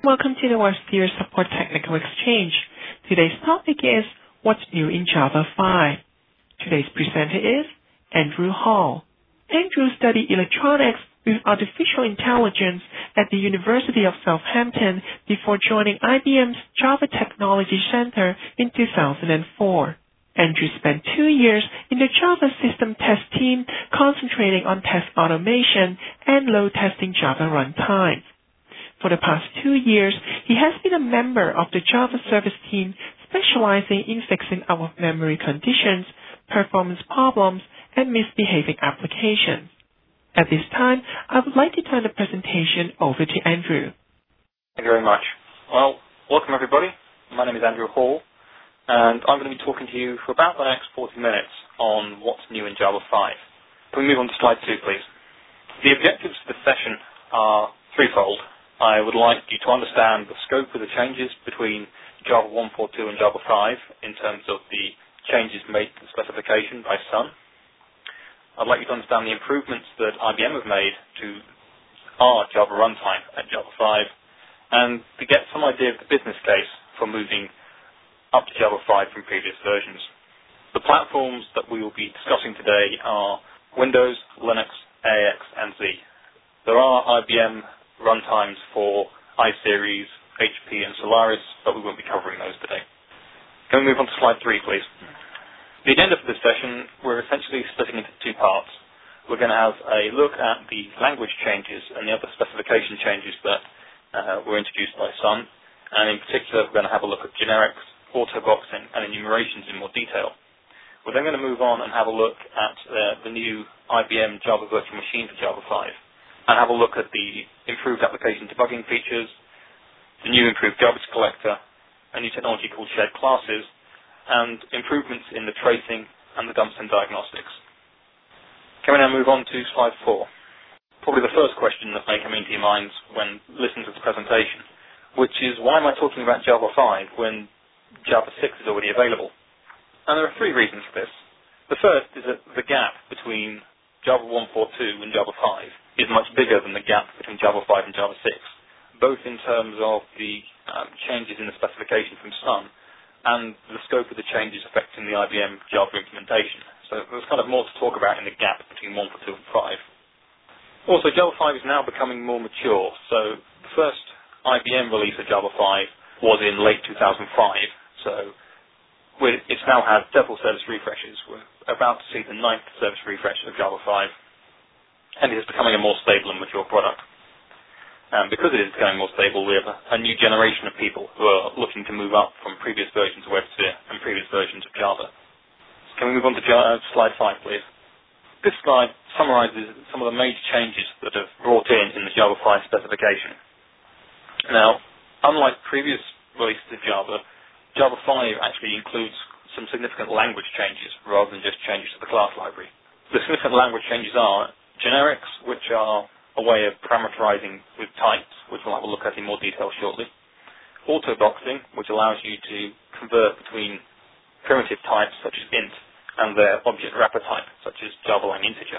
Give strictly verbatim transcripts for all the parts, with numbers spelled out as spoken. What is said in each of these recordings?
Welcome to the WebSphere Support Technical Exchange. Today's topic is What's New in Java five. Today's presenter is Andrew Hall. Andrew studied electronics with artificial intelligence at the University of Southampton before joining I B M's Java Technology Center in two thousand four. Andrew spent two years in the Java System Test team concentrating on test automation and load testing Java runtimes. For the past two years, he has been a member of the Java Service team specializing in fixing out-of-memory conditions, performance problems, and misbehaving applications. At this time, I would like to turn the presentation over to Andrew. Thank you very much. Well, welcome everybody. My name is Andrew Hall, and I'm going to be talking to you for about the next forty minutes on what's new in Java five. Can we move on to slide two, please? The objectives of this session are threefold. I would like you to understand the scope of the changes between Java one point four two and Java five in terms of the changes made to the specification by Sun. I'd like you to understand the improvements that I B M have made to our Java runtime at Java five, and to get some idea of the business case for moving up to Java five from previous versions. The platforms that we will be discussing today are Windows, Linux, A X, and Z. There are I B M runtimes for iSeries, H P, and Solaris, but we won't be covering those today. Can we move on to slide three, please? The agenda for this session, we're essentially splitting into two parts. We're going to have a look at the language changes and the other specification changes that uh, were introduced by Sun, and in particular, we're going to have a look at generics, auto-boxing, and enumerations in more detail. We're then going to move on and have a look at uh, the new I B M Java Virtual Machine for Java five, and have a look at the improved application debugging features, the new improved garbage collector, a new technology called shared classes, and improvements in the tracing and the dumps and diagnostics. Can we now move on to slide four? Probably the first question that may come into your minds when listening to this presentation, which is, why am I talking about Java five when Java six is already available? And there are three reasons for this. The first is that the gap between Java one point four two and Java five is much bigger than the gap between Java five and Java six, both in terms of the um, changes in the specification from Sun and the scope of the changes affecting the I B M Java implementation. So there's kind of more to talk about in the gap between one point four two and five. Also, Java five is now becoming more mature. So the first I B M release of Java five was in late two thousand five. So it's now had several service refreshes. We're about to see the ninth service refresh of Java five. And it is becoming a more stable and mature product. And because it is becoming more stable, we have a, a new generation of people who are looking to move up from previous versions of WebSphere and previous versions of Java. Can we move on to uh, slide five, please? This slide summarizes some of the major changes that have brought in in the Java five specification. Now, unlike previous releases of Java, Java five actually includes some significant language changes rather than just changes to the class library. The significant language changes are generics, which are a way of parameterizing with types, which we'll have a look at in more detail shortly. Auto-boxing, which allows you to convert between primitive types such as int and their object wrapper type, such as Java-lang integer.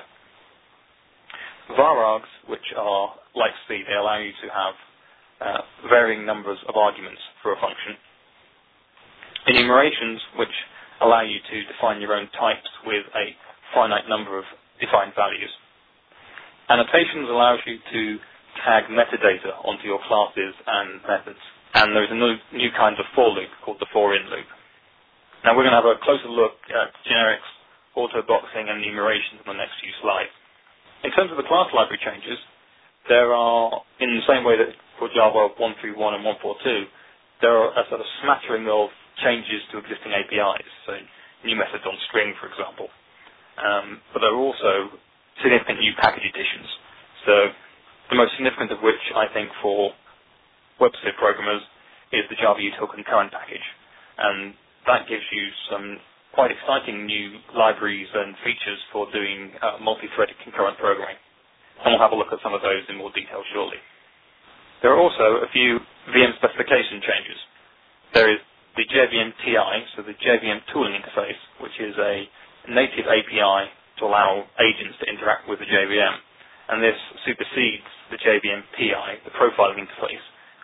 Varags, which are like C, they allow you to have uh, varying numbers of arguments for a function. Enumerations, which allow you to define your own types with a finite number of defined values. Annotations allows you to tag metadata onto your classes and methods. And there's a new, new kind of for loop called the for-in loop. Now we're going to have a closer look at generics, auto-boxing, and enumerations in the next few slides. In terms of the class library changes, there are, in the same way that for Java one point three one and one point four two, there are a sort of smattering of changes to existing A P Is, so new methods on string, for example. Um, but there are also significant new package additions. So the most significant of which, I think, for WebSphere programmers is the Java Util Concurrent package. And that gives you some quite exciting new libraries and features for doing uh, multi-threaded concurrent programming. And we'll have a look at some of those in more detail shortly. There are also a few V M specification changes. There is the J V M T I, so the J V M tooling interface, which is a native A P I to allow agents to interact with the J V M. And this supersedes the J V M P I, the profiling interface,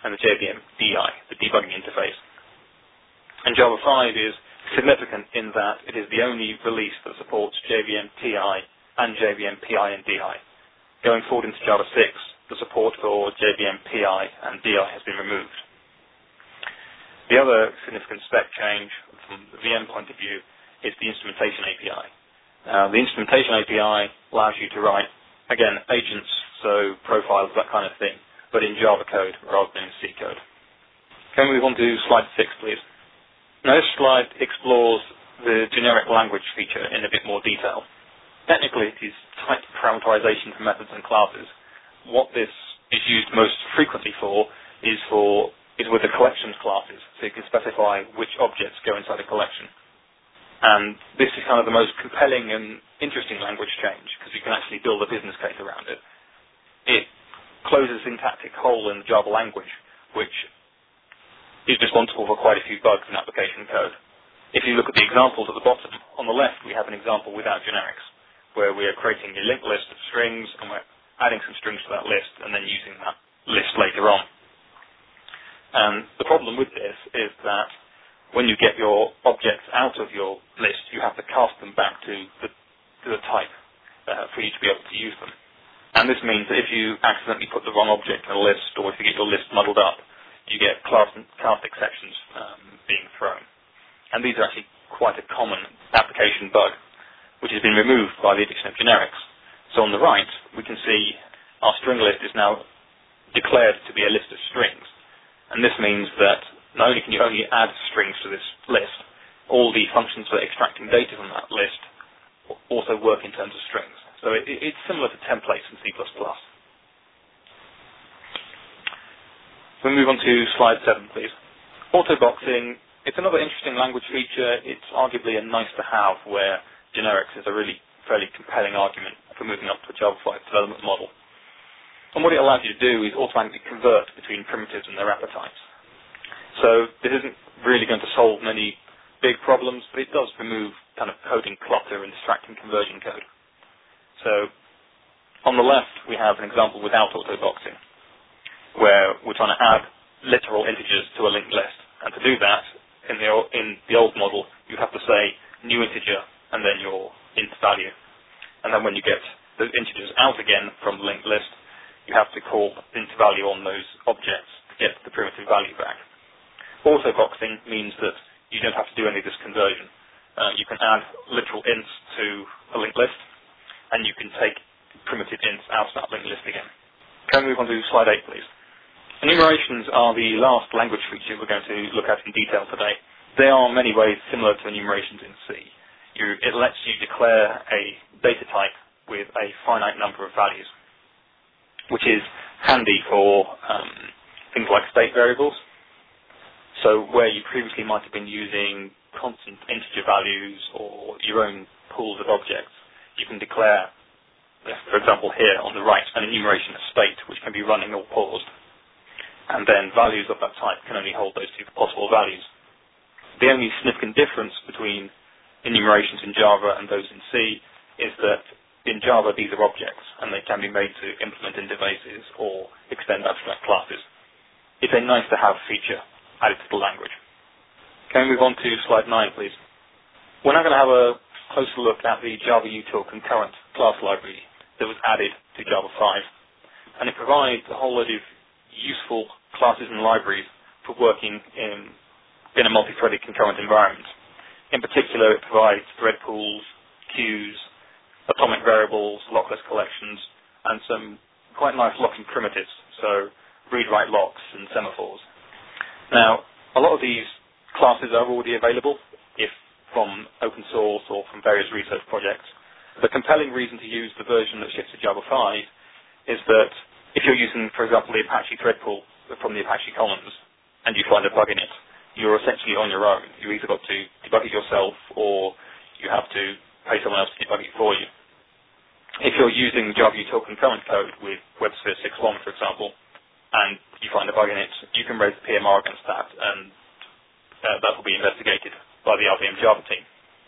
and the J V M D I, the debugging interface. And Java five is significant in that it is the only release that supports J V M T I and J V M P I and D I. Going forward into Java six, the support for J V M P I and D I has been removed. The other significant spec change from the V M point of view is the instrumentation A P I. Uh, the instrumentation A P I allows you to write, again, agents, so profiles, that kind of thing, but in Java code rather than in C code. Can we move on to slide six, please? Now, this slide explores the generic language feature in a bit more detail. Technically, it is type parameterization for methods and classes. What this is used most frequently for is for is with the collections classes, so you can specify which objects go inside a collection. And this is kind of the most compelling and interesting language change, because you can actually build a business case around it. It closes a syntactic hole in the Java language, which is responsible for quite a few bugs in application code. If you look at the examples at the bottom, on the left we have an example without generics, where we are creating a linked list of strings, and we're adding some strings to that list, and then using that list later on. And the problem with this is that when you get your objects out of your list, you have to cast them back to the, to the type uh, for you to be able to use them. And this means that if you accidentally put the wrong object in a list, or if you get your list muddled up, you get class, class exceptions um, being thrown. And these are actually quite a common application bug, which has been removed by the addition of generics. So on the right, we can see our string list is now declared to be a list of strings. And this means that not only can you only add strings to this list, all the functions for extracting data from that list also work in terms of strings. So it, it's similar to templates in C plus plus. We move on to slide seven, please. Autoboxing, it's another interesting language feature. It's arguably a nice to have where generics is a really fairly compelling argument for moving up to a Java five development model. And what it allows you to do is automatically convert between primitives and their wrapper types. So this isn't really going to solve many big problems, but it does remove kind of coding clutter and distracting conversion code. So on the left, we have an example without autoboxing, where we're trying to add literal integers to a linked list. And to do that, in the, in the old model, you have to say new integer and then your int value. And then when you get those integers out again from the linked list, you have to call int value on those objects to get the primitive value back. Autoboxing means that you don't have to do any of this conversion. Uh, you can add literal ints to a linked list, and you can take primitive ints out of that linked list again. Can we move on to slide eight, please? Enumerations are the last language feature we're going to look at in detail today. They are in many ways similar to enumerations in C. You, it lets you declare a data type with a finite number of values, which is handy for um, things like state variables. So where you previously might have been using constant integer values or your own pools of objects, you can declare, for example here on the right, an enumeration of state which can be running or paused. And then values of that type can only hold those two possible values. The only significant difference between enumerations in Java and those in C is that in Java these are objects and they can be made to implement interfaces or extend abstract classes. It's a nice to have feature added to the language. Can we move on to slide nine, please? We're now going to have a closer look at the Java util concurrent class library that was added to Java five. And it provides a whole lot of useful classes and libraries for working in, in a multi-threaded concurrent environment. In particular, it provides thread pools, queues, atomic variables, lockless collections, and some quite nice locking primitives, so read-write locks and semaphores. Now, a lot of these classes are already available, if from open source or from various research projects. The compelling reason to use the version that ships to Java five is that if you're using, for example, the Apache thread pool from the Apache Commons, and you find a bug in it, you're essentially on your own. You either got to debug it yourself, or you have to pay someone else to debug it for you. If you're using Java util concurrent code with WebSphere six point one, for example, and you find a bug in it, you can raise the P M R against that, and uh, that will be investigated by the R V M Java team.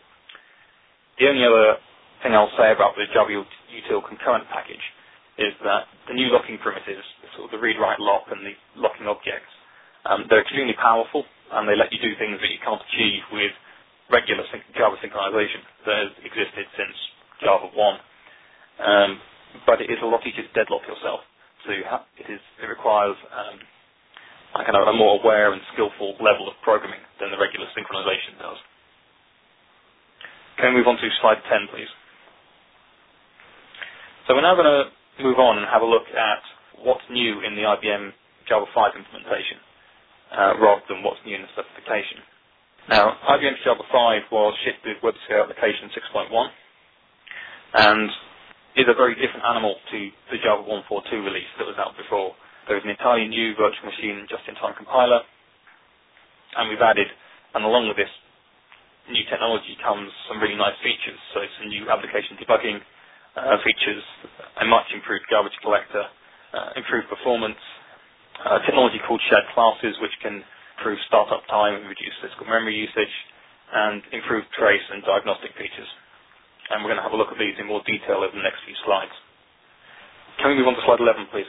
The only other thing I'll say about the Java util concurrent package is that the new locking primitives sort of the read-write lock and the locking objects. Um, they're extremely powerful, and they let you do things that you can't achieve with regular syn- Java synchronization that has existed since Java one. Um, but it is a lot easier to deadlock yourself. So you ha- it is it requires um, a kind of a more aware and skillful level of programming than the regular synchronization does. Can we move on to slide ten, please? So we're now going to move on and have a look at what's new in the I B M Java five implementation, uh, rather than what's new in the specification. Now, I B M Java five was shipped with WebSphere Application six point one, and is a very different animal to the Java one point four two release that was out before. There is an entirely new virtual machine just-in-time compiler, and we've added, and along with this new technology comes some really nice features. So some new application debugging uh, features, a much improved garbage collector, uh, improved performance, uh, technology called shared classes, which can improve startup time and reduce physical memory usage, and improved trace and diagnostic features. And we're going to have a look at these in more detail over the next few slides. Can we move on to slide eleven, please?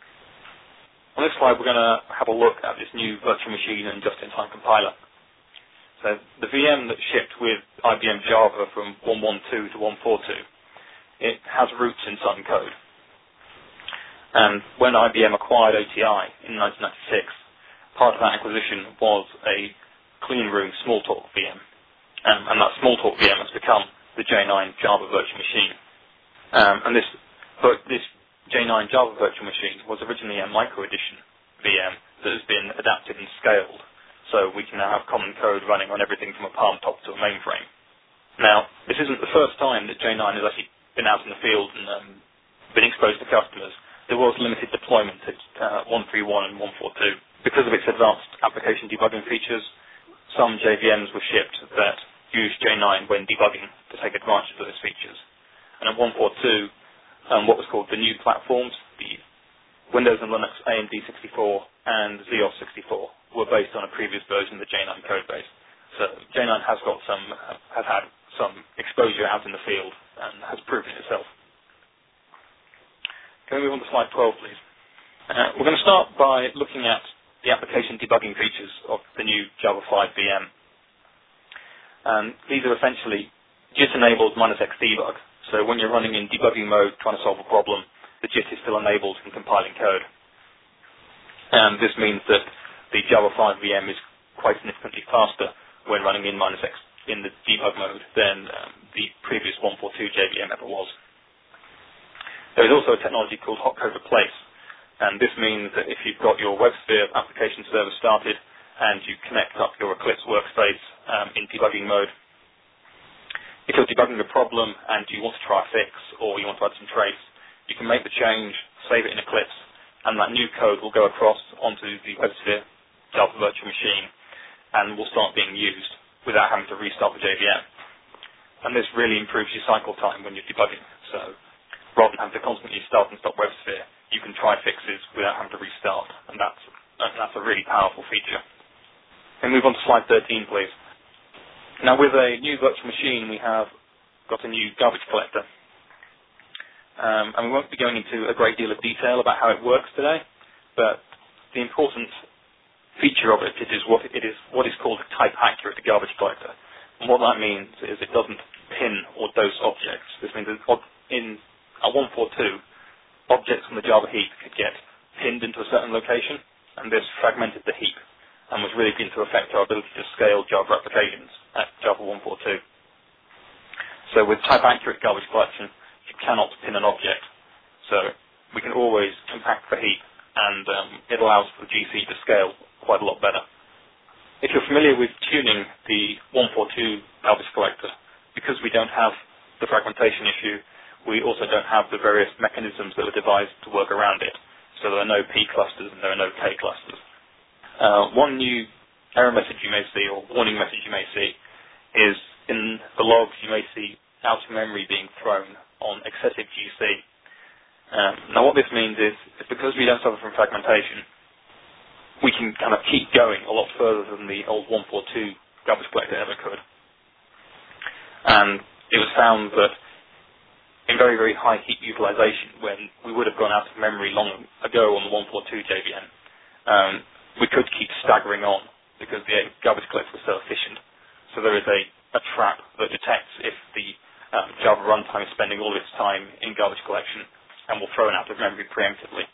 On this slide, we're going to have a look at this new virtual machine and just-in-time compiler. So the V M that shipped with I B M Java from one point twelve to one point forty-two, it has roots in Sun code. And when I B M acquired O T I in nineteen ninety-six, part of that acquisition was a clean room Smalltalk V M. Um, and that Smalltalk V M has become the J nine Java virtual machine. Um, and this, but this J nine Java virtual machine was originally a micro edition V M that has been adapted and scaled, so we can now have common code running on everything from a Palm top to a mainframe. Now, this isn't the first time that J nine has actually been out in the field and um, been exposed to customers. There was limited deployment at uh, one point three one and one point four two. Because of its advanced application debugging features, some J V Ms were shipped that use J nine when debugging to take advantage of those features. And at one point two, um, what was called the new platforms, the Windows and Linux A M D sixty-four and Z O S sixty-four, were based on a previous version of the J nine code base. So J nine has got some, uh, has had some exposure out in the field and has proven itself. Can we move on to slide twelve, please? Uh, we're going to start by looking at the application debugging features of the new Java five V M. Um, these are essentially JIT-enabled minus X debug. So when you're running in debugging mode trying to solve a problem, the JIT is still enabled in compiling code. And this means that the Java five V M is quite significantly faster when running in minus X in the debug mode than um, the previous one point four two J V M ever was. There is also a technology called hot code replace. And this means that if you've got your WebSphere application server started and you connect up your Eclipse workspace um, in debugging mode, if you're debugging a problem and you want to try a fix or you want to add some trace, you can make the change, save it in Eclipse, and that new code will go across onto the WebSphere Java virtual machine and will start being used without having to restart the J V M. And this really improves your cycle time when you're debugging. So rather than having to constantly start and stop WebSphere, you can try fixes without having to restart, and that's, and that's a really powerful feature. And move on to slide thirteen, please. Now, with a new virtual machine, we have got a new garbage collector. Um, and we won't be going into a great deal of detail about how it works today, but the important feature of it, it is what it is what is called a type-accurate garbage collector. And what that means is it doesn't pin or dose objects. This means that in a one point four two, objects on the Java heap could get pinned into a certain location, and this fragmented the heap and was really going to affect our ability to scale Java applications at Java one point four two. So with type-accurate garbage collection, you cannot pin an object. So we can always compact the heap, and um, it allows the G C to scale quite a lot better. If you're familiar with tuning the one point four two garbage collector, because we don't have the fragmentation issue, we also don't have the various mechanisms that were devised to work around it. So there are no P clusters and there are no K clusters. Uh, one new error message you may see, or warning message you may see, is in the logs you may see out of memory being thrown on excessive G C. Um, now what this means is, is because we don't suffer from fragmentation, we can kind of keep going a lot further than the old one point four two garbage collector ever could. And it was found that in very, very high heat utilization, when we would have gone out of memory long ago on the one forty-two J V M, um, we could keep staggering on because the garbage collector was so efficient. So there is a, a trap that detects if the um, Java runtime is spending all of its time in garbage collection and will throw it out of memory preemptively.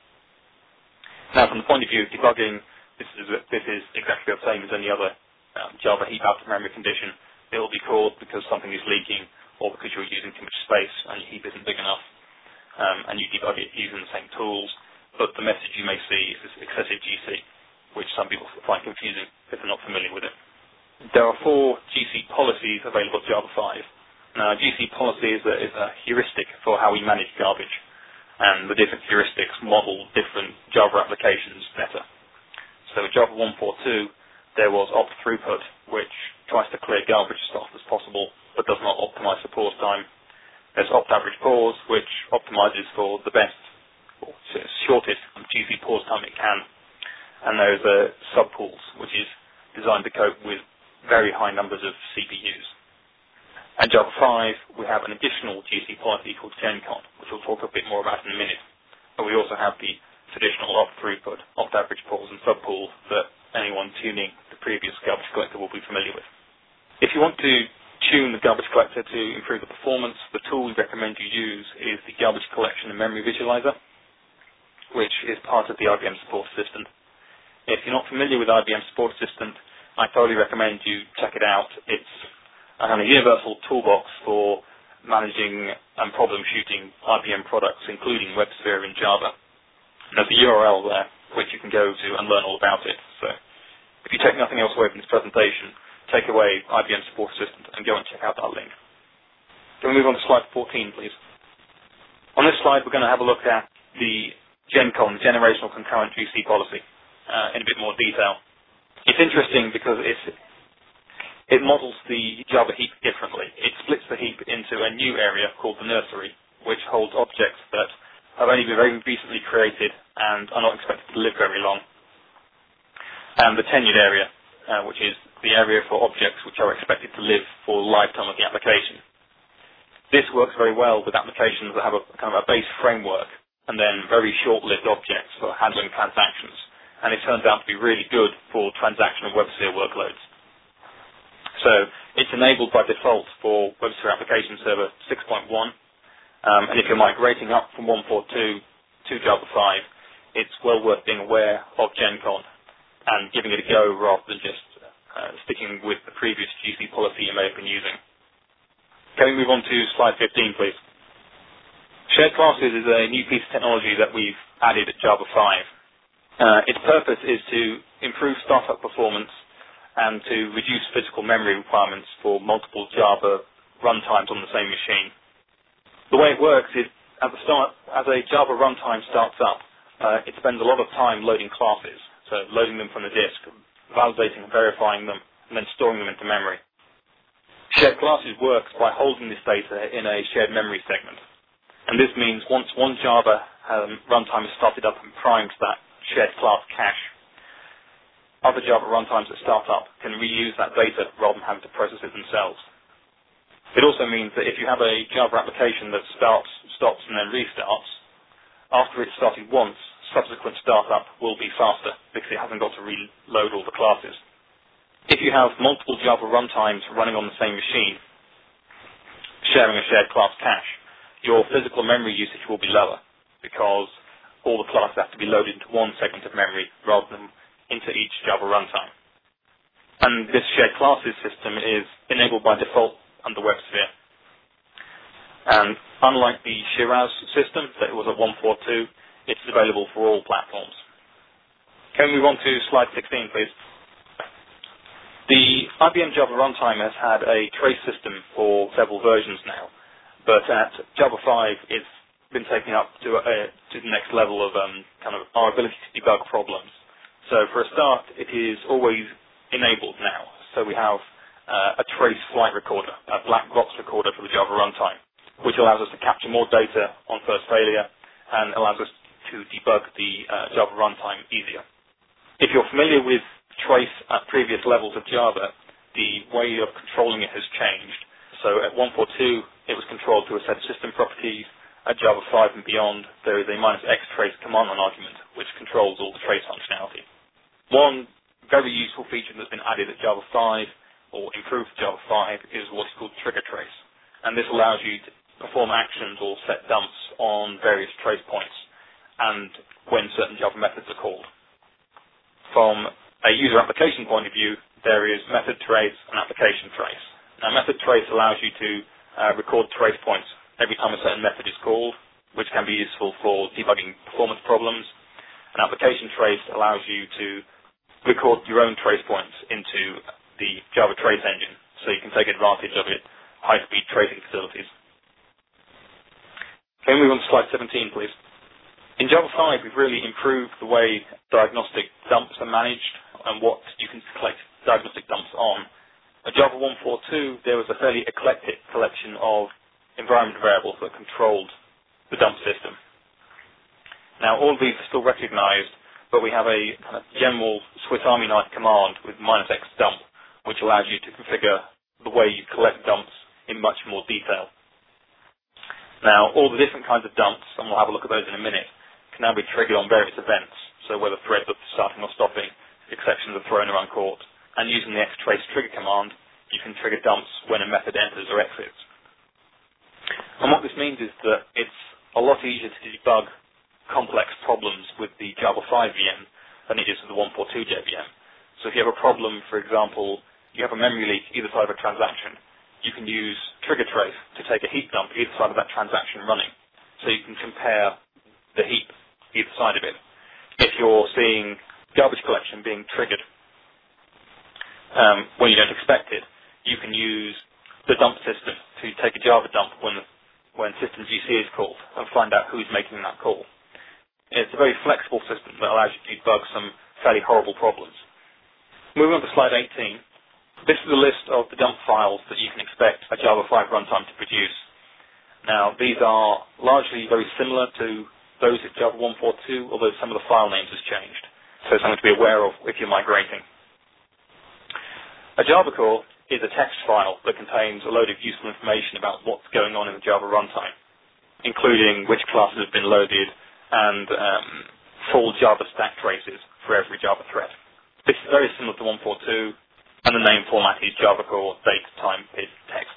Now, from the point of view of debugging, this is, this is exactly the same as any other um, Java heap out of memory condition. It will be called because something is leaking or because you're using too much space and your heap isn't big enough, um, and you debug it using the same tools, but the message you may see is excessive G C, which some people find confusing if they're not familiar with it. There are four G C policies available at Java five. Now, G C policy is a, is a heuristic for how we manage garbage, and the different heuristics model different Java applications better. So with Java one forty-two, there was opt throughput, which tries to clear garbage as fast as possible, but does not optimize for pause time. There's opt average pause, which optimizes for the best, or shortest G C pause time it can. And there's a subpools, which is designed to cope with very high numbers of C P Us. At Java five, we have an additional G C policy called GenCon, which we'll talk a bit more about in a minute. But we also have the traditional opt throughput, opt average pause, and subpool that anyone tuning the previous garbage collector will be familiar with. If you want to tune the garbage collector to improve the performance, the tool we recommend you use is the Garbage Collection and Memory Visualizer, which is part of the I B M Support Assistant. If you're not familiar with I B M Support Assistant, I thoroughly recommend you check it out. It's a kind of universal toolbox for managing and problem shooting I B M products, including WebSphere and Java. There's a U R L there which you can go to and learn all about it. So if you take nothing else away from this presentation, take away I B M Support Assistant and go and check out that link. Can we move on to slide fourteen, please? On this slide, we're going to have a look at the GenCon, Generational Concurrent G C Policy, uh, in a bit more detail. It's interesting because it's, it models the Java heap differently. It splits the heap into a new area called the nursery, which holds objects that have only been very recently created and are not expected to live very long. And the tenured area, uh, which is the area for objects which are expected to live for the lifetime of the application. This works very well with applications that have a kind of a base framework and then very short-lived objects for handling transactions. And it turns out to be really good for transactional WebSphere workloads. So it's enabled by default for WebSphere Application Server six point one. Um, and if you're migrating up from one forty-two to Java five, it's well worth being aware of GenCon and giving it a go rather than just uh, sticking with the previous G C policy you may have been using. Can we move on to slide fifteen, please? Shared classes is a new piece of technology that we've added at Java five. Uh, its purpose is to improve startup performance and to reduce physical memory requirements for multiple Java runtimes on the same machine. The way it works is, at the start, as a Java runtime starts up, uh, it spends a lot of time loading classes, so loading them from the disk, validating and verifying them, and then storing them into memory. Shared classes works by holding this data in a shared memory segment. And this means once one Java um, runtime is started up and primed that shared class cache, other Java runtimes that start up can reuse that data rather than having to process it themselves. It also means that if you have a Java application that starts, stops, and then restarts, after it's started once, subsequent startup will be faster because it hasn't got to reload all the classes. If you have multiple Java runtimes running on the same machine, sharing a shared class cache, your physical memory usage will be lower because all the classes have to be loaded into one segment of memory rather than into each Java runtime. And this shared classes system is enabled by default under WebSphere. And unlike the Shiraz system that was at one forty-two, it's available for all platforms. Can we move on to slide sixteen, please? The I B M Java runtime has had a trace system for several versions now, but at Java five, it's been taken up to, a, to the next level of um, kind of our ability to debug problems. So for a start, it is always enabled now. So we have uh, a trace flight recorder, a black box recorder for the Java runtime, which allows us to capture more data on first failure and allows us to debug the uh, Java runtime easier. If you're familiar with trace at previous levels of Java, the way of controlling it has changed. So at one forty-two, it was controlled through a set of system properties. At Java five and beyond, there is a minus X trace command line argument, which controls all the trace functionality. One very useful feature that's been added at Java five, or improved Java five, is what's called trigger trace. And this allows you to perform actions or set dumps on various trace points, and when certain Java methods are called. From a user application point of view, there is method trace and application trace. Now, method trace allows you to uh, record trace points every time a certain method is called, which can be useful for debugging performance problems. An application trace allows you to record your own trace points into the Java trace engine, so you can take advantage of it high-speed tracing facilities. Can we move on to slide seventeen, please? In Java five, we've really improved the way diagnostic dumps are managed and what you can collect diagnostic dumps on. At Java one point four two, there was a fairly eclectic collection of environment variables that controlled the dump system. Now, all of these are still recognized, but we have a kind of general Swiss Army knife command with minus X dump, which allows you to configure the way you collect dumps in much more detail. Now, all the different kinds of dumps, and we'll have a look at those in a minute, can now be triggered on various events. So whether threads are starting or stopping, exceptions are thrown or uncaught, and using the Xtrace trigger command, you can trigger dumps when a method enters or exits. And what this means is that it's a lot easier to debug complex problems with the Java five V M than it is with the one point four two J V M. So if you have a problem, for example, you have a memory leak either side of a transaction, you can use trigger trace to take a heap dump either side of that transaction running. So you can compare the heap either side of it. If you're seeing garbage collection being triggered um, when you don't expect it, you can use the dump system to take a Java dump when when system G C is called and find out who's making that call. It's a very flexible system that allows you to debug some fairly horrible problems. Moving on to slide eighteen. This is a list of the dump files that you can expect a Java five runtime to produce. Now, these are largely very similar to those at Java one point four two, although some of the file names has changed. So something to be aware of if you're migrating. A Java core is a text file that contains a load of useful information about what's going on in the Java runtime, including which classes have been loaded and um, full Java stack traces for every Java thread. This is very similar to one point four two, and the name format is Java core date time pid text.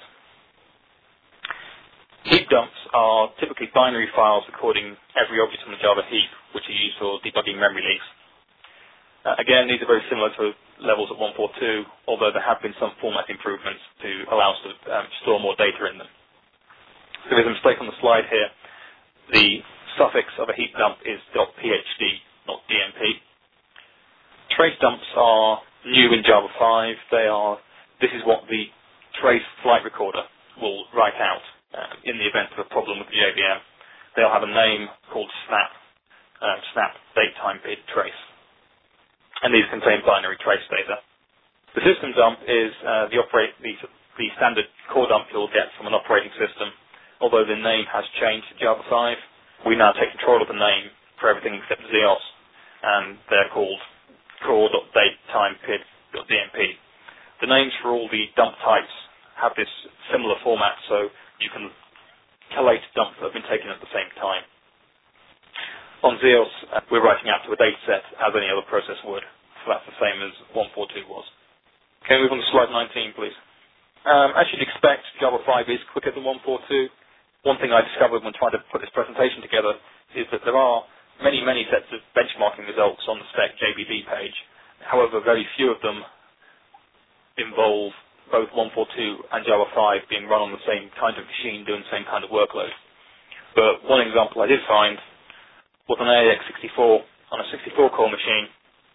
Heap dumps are typically binary files recording every object on the Java heap, which are used for debugging memory leaks. Uh, again, these are very similar to levels at one point four two, although there have been some format improvements to allow us to um, store more data in them. So there's a mistake on the slide here. The suffix of a heap dump is .phd, not .dmp. Trace dumps are new in Java five. They are, this is what the trace flight recorder will write out uh, in the event of a problem with the J V M. They'll have a name called snap, uh, snap date time pid trace. And these contain binary trace data. The system dump is uh, the, operate, the, the standard core dump you'll get from an operating system. Although the name has changed to Java five, we now take control of the name for everything except Z E O S, and they're called core.datetime.pid.dmp. The names for all the dump types have this similar format, so you can collate dumps that have been taken at the same time. On Z E O S, uh, we're writing out to a data set as any other process would, so that's the same as one point four two was. Can we move on to slide nineteen, please? Um, as you'd expect, Java five is quicker than one point four two. One thing I discovered when trying to put this presentation together is that there are many, many sets of benchmarking results on the spec J B B page. However, very few of them involve both one point four two and Java five being run on the same kind of machine doing the same kind of workload. But one example I did find was an A A X sixty-four on a sixty-four core machine.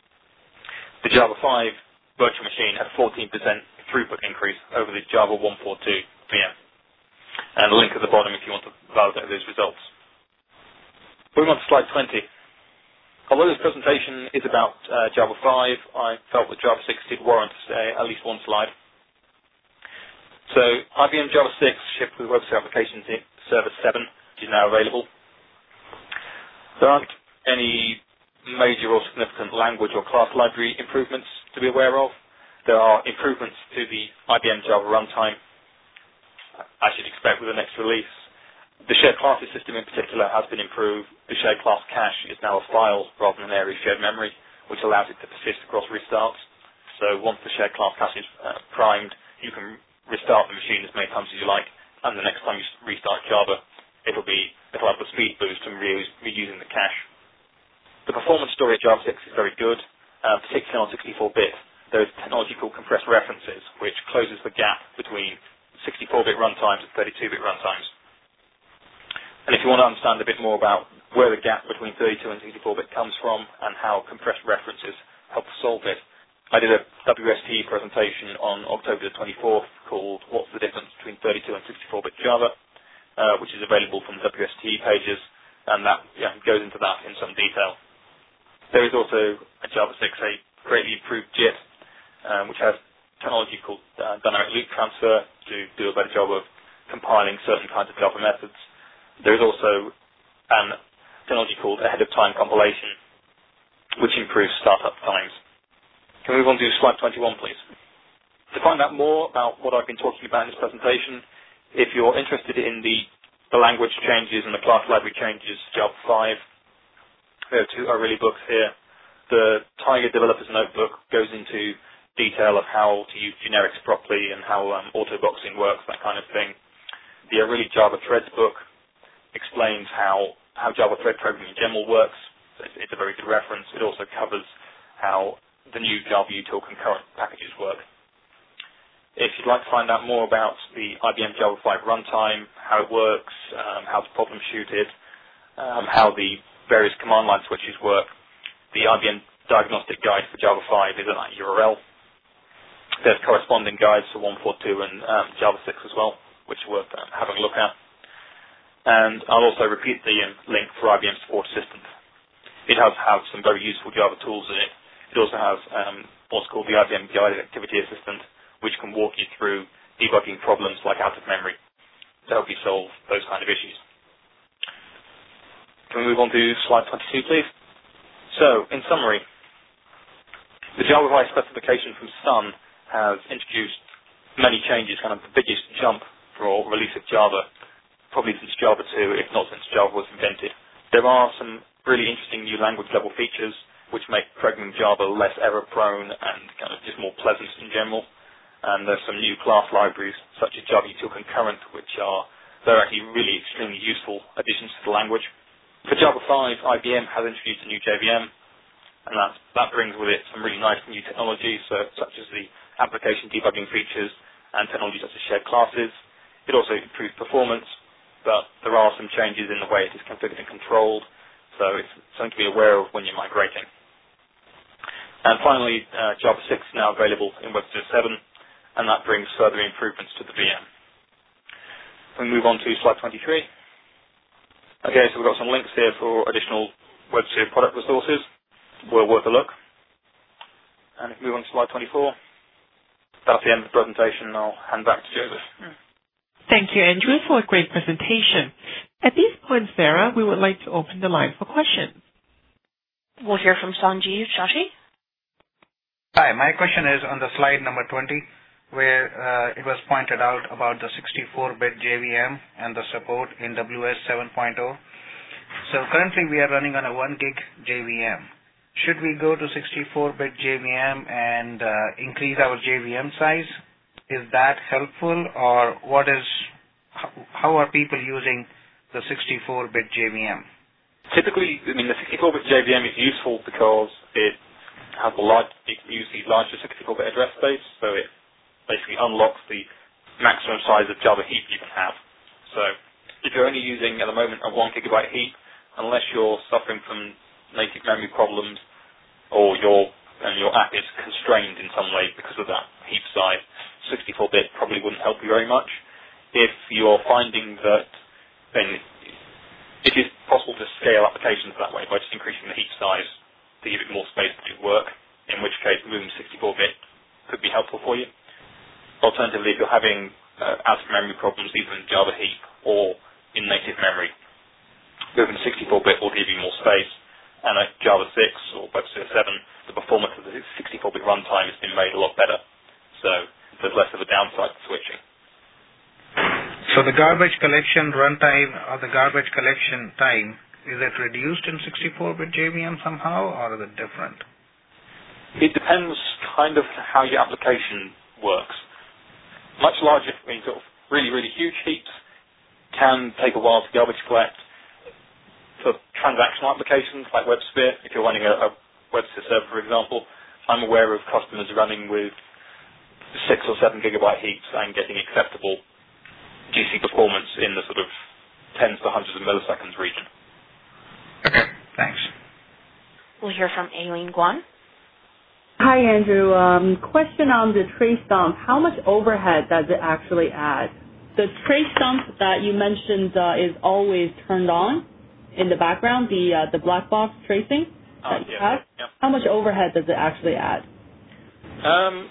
The Java five virtual machine had a fourteen percent throughput increase over the Java one point four two V M. And a link at the bottom if you want to validate those results. Moving on to slide twenty. Although this presentation is about uh, Java five, I felt that Java six did warrant uh, at least one slide. So I B M Java six shipped with Web Applications Server seven, which is now available. There aren't any major or significant language or class library improvements to be aware of. There are improvements to the I B M Java runtime. as you'd expect with the next release. The shared classes system in particular has been improved. The shared class cache is now a file rather than an area of shared memory, which allows it to persist across restarts. So once the shared class cache is uh, primed, you can restart the machine as many times as you like, and the next time you restart Java, it'll be it'll have the speed boost and reuse, reusing the cache. The performance story of Java six is very good, uh, particularly on sixty-four bit. There is technology called compressed references, which closes the gap between sixty-four bit runtimes and thirty-two bit runtimes. And if you want to understand a bit more about where the gap between thirty-two and sixty-four bit comes from and how compressed references help solve it, I did a W S T presentation on October the twenty-fourth called What's the Difference Between thirty-two and sixty-four bit Java, uh, which is available from the W S T pages, and that yeah, goes into that in some detail. There is also a Java six, a greatly improved JIT, um, which has technology called uh, dynamic loop transfer to do a better job of compiling certain kinds of Java methods. There is also an technology called ahead-of-time compilation, which improves startup times. Can we move on to slide twenty-one, please? To find out more about what I've been talking about in this presentation, if you're interested in the, the language changes and the class library changes to Java five, there are two O'Reilly books here. The Tiger Developer's Notebook goes into detail of how to use generics properly and how um, auto-boxing works, that kind of thing. The O'Reilly Java Threads book explains how, how Java thread programming in general works. So it's, it's a very good reference. It also covers how the new Java util concurrent packages work. If you'd like to find out more about the I B M Java five runtime, how it works, um, how to problem shoot it, um, how the various command line switches work, the I B M Diagnostic Guide for Java five is at that U R L. There's corresponding guides for one point four two and um, Java six as well, which are worth um, having a look at. And I'll also repeat the um, link for I B M Support Assistant. It has, has some very useful Java tools in it. It also has um, what's called the I B M Guided Activity Assistant, which can walk you through debugging problems like out of memory to help you solve those kind of issues. Can we move on to slide twenty-two, please? So, in summary, the Java five specification from Sun has introduced many changes, kind of the biggest jump for release of Java, probably since Java two, if not since Java was invented. There are some really interesting new language level features which make programming Java less error prone and kind of just more pleasant in general. And there's some new class libraries such as Java util concurrent, which are they're actually really extremely useful additions to the language. For Java five, I B M has introduced a new J V M, and that that brings with it some really nice new technologies, so, such as the application debugging features and technologies such as shared classes. It also improves performance, but there are some changes in the way it is configured and controlled, so it's something to be aware of when you're migrating. And finally, uh, Java six is now available in WebSphere seven, and that brings further improvements to the V M. We move on to slide twenty-three. Okay, so we've got some links here for additional WebSphere product resources. Well worth a look. And if we move on to slide twenty-four, that's the end of the presentation. I'll hand back to Joseph. Thank you, Andrew, for a great presentation. At this point, Sarah, we would like to open the line for questions. We'll hear from Sanjeev Joshi. Hi, my question is on the slide number twenty, where uh, it was pointed out about the sixty-four bit J V M and the support in W S seven point oh. So currently we are running on a one gig J V M. Should we go to sixty-four bit J V M and uh, increase our J V M size? Is that helpful, or what is? How are people using the sixty-four bit J V M? Typically, I mean, the sixty-four bit J V M is useful because it has a large, it can use the larger sixty-four bit address space, so it basically unlocks the maximum size of Java heap you can have. So if you're only using, at the moment, a one gigabyte heap, unless you're suffering from native memory problems or your and your app is constrained in some way because of that heap size, sixty-four bit probably wouldn't help you very much. If you're finding that, then it is possible to scale applications that way by just increasing the heap size to give it more space to do work, in which case moving to sixty-four bit could be helpful for you. Alternatively, if you're having uh, out-of-memory problems either in Java heap or in native memory, moving to sixty-four bit will give you more space, and at Java six or WebSphere seven, the performance of the sixty-four bit runtime has been made a lot better, so there's less of a downside to switching. So the garbage collection runtime or the garbage collection time, is it reduced in sixty-four bit J V M somehow, or is it different? It depends kind of how your application works. Much larger, I mean, sort of really, really huge heaps can take a while to garbage collect. For transactional applications like WebSphere, if you're running a, a WebSphere server, for example, I'm aware of customers running with six or seven gigabyte heaps and getting acceptable G C performance in the sort of tens to hundreds of milliseconds region. Okay, thanks. We'll hear from Aileen Guan. Hi, Andrew. Um, question on the trace dump. How much overhead does it actually add? The trace dump that you mentioned uh, is always turned on in the background, the uh, the black box tracing that Uh, you yeah, have. yeah. How much overhead does it actually add? Um,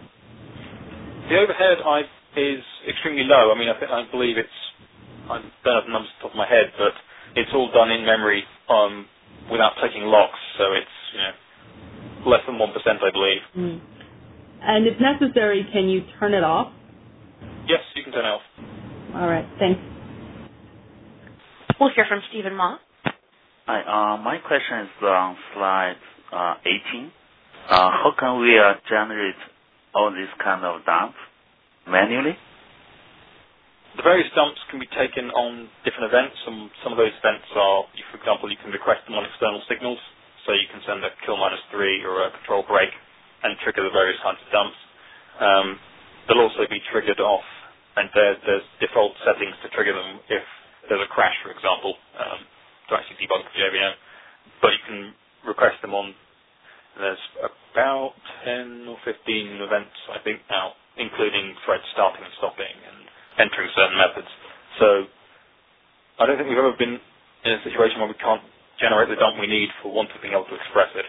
the overhead I, is extremely low. I mean, I, think, I believe it's, I don't have the numbers off the top of my head, but it's all done in memory um, without taking locks, so it's, you know, less than one percent, I believe. Mm. And if necessary, can you turn it off? Yes, you can turn it off. All right, thanks. We'll hear from Stephen Ma. Hi, uh, my question is on slide uh, eighteen. Uh, how can we uh, generate all this kind of dumps manually? The various dumps can be taken on different events, and some of those events are, for example, you can request them on external signals, so you can send a kill minus three or a control break and trigger the various kinds of dumps. Um, they'll also be triggered off, and there, there's default settings to trigger them if there's a crash, for example, um, to actually debug the J V M. But you can request them on, there's about ten or fifteen events, I think, now, including threads starting and stopping and entering certain methods. So I don't think we've ever been in a situation where we can't generate the dump we need for want of being able to express it.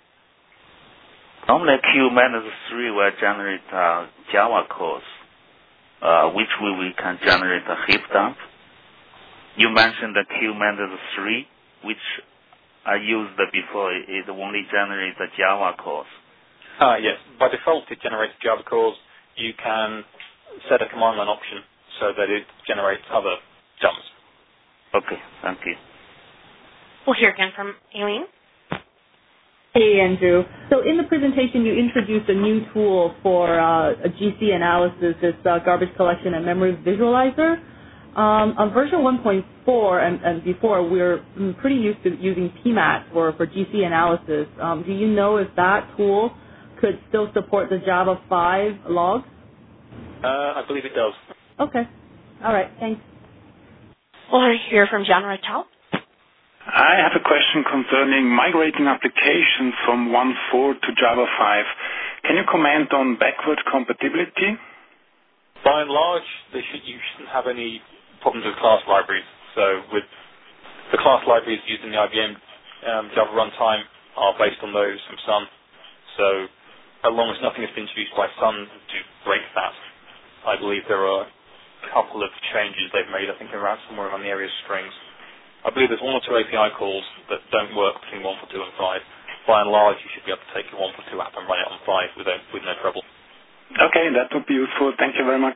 Normally, Q minus three will generate uh, Java calls, uh, which way we can generate a heap dump. You mentioned the Q minus three, which I used before. It only generates the Java calls. Ah, yes. By default, it generates Java calls. You can set a command line option so that it generates other dumps. Okay, thank you. We'll hear again from Aileen. Hey, Andrew. So in the presentation, you introduced a new tool for uh, a G C analysis, this uh, garbage collection and memory visualizer. Um, on version one point four and, and before, we're pretty used to using P MAT for, for G C analysis. Um, do you know if that tool could still support the Java five logs? Uh, I believe it does. Okay. All right. Thanks. We'll hear from John Rattel. I have a question concerning migrating applications from one point four to Java five. Can you comment on backward compatibility? By and large, they should, you shouldn't have any problems with class libraries. So with the class libraries used in the I B M um, Java runtime are based on those from Sun. So as long as nothing has been introduced by Sun to break that, I believe there are a couple of changes they've made, I think around somewhere around the area of strings. I believe there's one or two A P I calls that don't work between one point four two and five. By and large, you should be able to take your one point four two app and run it on five with, with no trouble. Okay, that would be useful. Thank you very much.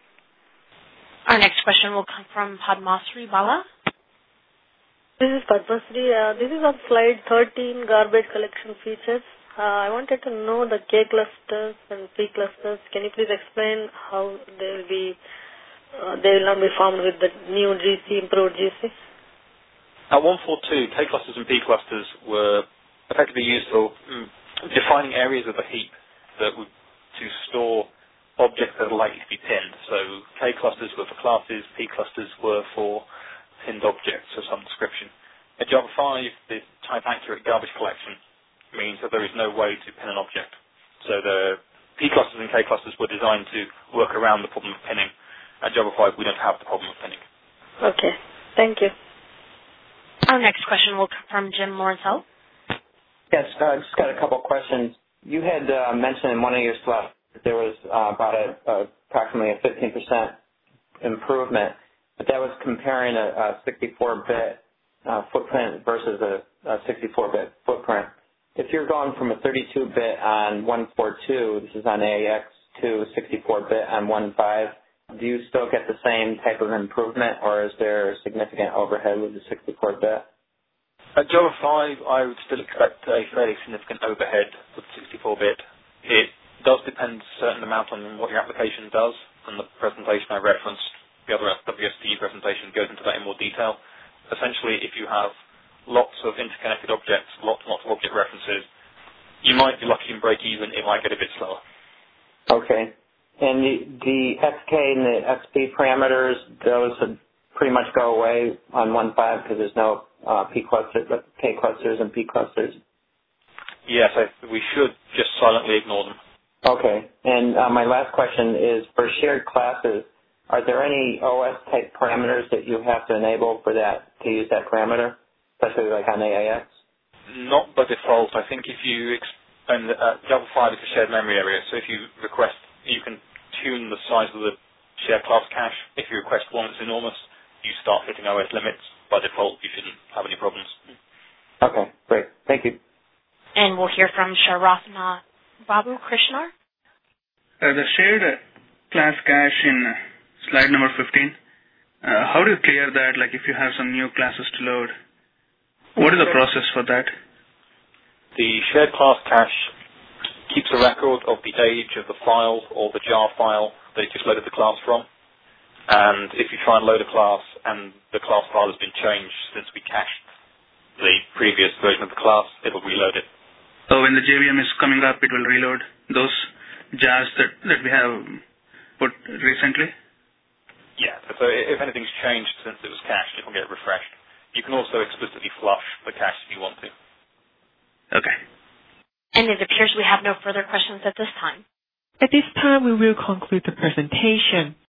Our next question will come from Padmasri Bala. This is Padmasri. Uh, this is on slide thirteen, garbage collection features. Uh, I wanted to know the K clusters and P clusters. Can you please explain how they will be, uh, they will not be formed with the new G C, improved G C? At one point four two, K clusters and P clusters were effectively used for mm, defining areas of a heap that would to store objects that are likely to be pinned. So K clusters were for classes, P clusters were for pinned objects of some description. At Java five, the type-accurate garbage collection means that there is no way to pin an object. So the P clusters and K clusters were designed to work around the problem of pinning. At Java five, we don't have the problem of pinning. Okay, thank you. Our next question will come from Jim Lawrencell. Yes, I uh, just got a couple of questions. You had uh, mentioned in one of your slides that there was uh, about a, a, approximately a fifteen percent improvement, but that was comparing a sixty-four bit uh, footprint versus a sixty-four bit footprint. If you're going from a thirty-two bit on one point four two, this is on A I X, to sixty-four bit on one point five, do you still get the same type of improvement, or is there significant overhead with the sixty-four bit? At Java five, I would still expect a fairly significant overhead with sixty-four bit. It does depend a certain amount on what your application does, and the presentation I referenced, the other W S D presentation, goes into that in more detail. Essentially, if you have lots of interconnected objects, lots and lots of object references, you might be lucky and break even. It might get a bit slower. Okay. And the, the X K and the X P parameters, those would pretty much go away on one point five because there's no uh, P clusters, K clusters and P clusters? Yes, I, we should just silently ignore them. Okay. And uh, my last question is, for shared classes, are there any O S-type parameters that you have to enable for that, to use that parameter, especially like on A I X? Not by default. I think if you, ex- and uh, Java five is a shared memory area, so if you request, you can tune the size of the shared class cache. If you request one that's enormous, you start hitting O S limits. By default, you shouldn't have any problems. Okay, great. Thank you. And we'll hear from Sharathna Babu Krishnar. Uh, the shared uh, class cache in uh, slide number fifteen, uh, how do you clear that, like if you have some new classes to load? What is the process for that? The shared class cache keeps a record of the age of the file or the jar file that it just loaded the class from. And if you try and load a class and the class file has been changed since we cached the previous version of the class, it will reload it. So when the J V M is coming up, it will reload those jars that, that we have put recently? Yeah, so if anything's changed since it was cached, it will get refreshed. You can also explicitly flush the cache if you want to. Okay. And it appears we have no further questions at this time. At this time, we will conclude the presentation.